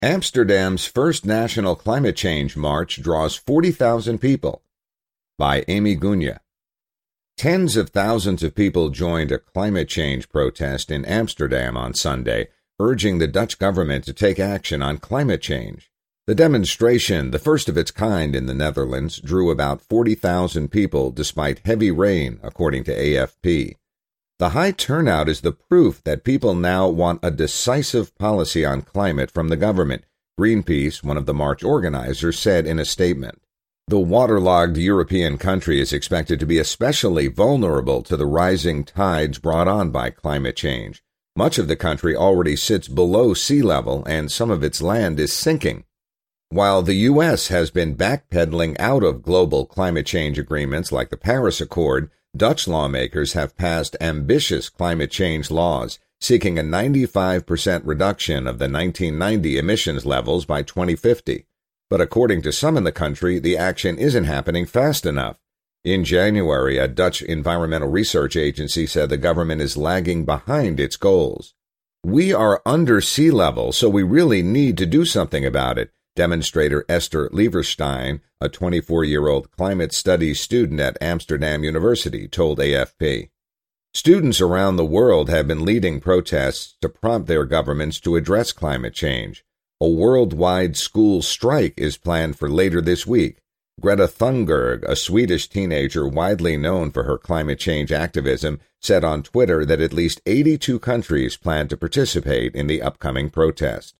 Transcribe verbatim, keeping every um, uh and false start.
Amsterdam's first national climate change march draws forty thousand people. By Amy Gunya. Tens of thousands of people joined a climate change protest in Amsterdam on Sunday, urging the Dutch government to take action on climate change. The demonstration, the first of its kind in the Netherlands, drew about forty thousand people despite heavy rain, according to A F P. The high turnout is the proof that people now want a decisive policy on climate from the government, Greenpeace, one of the march organizers, said in a statement. The waterlogged European country is expected to be especially vulnerable to the rising tides brought on by climate change. Much of the country already sits below sea level, and some of its land is sinking. While the U S has been backpedaling out of global climate change agreements like the Paris Accord, Dutch lawmakers have passed ambitious climate change laws, seeking a ninety-five percent reduction of the nineteen ninety emissions levels by twenty fifty. But according to some in the country, the action isn't happening fast enough. In January, a Dutch environmental research agency said the government is lagging behind its goals. We are under sea level, so we really need to do something about it, demonstrator Esther Leverstein, a twenty-four-year-old climate studies student at Amsterdam University, told A F P. Students around the world have been leading protests to prompt their governments to address climate change. A worldwide school strike is planned for later this week. Greta Thunberg, a Swedish teenager widely known for her climate change activism, said on Twitter that at least eighty-two countries plan to participate in the upcoming protest.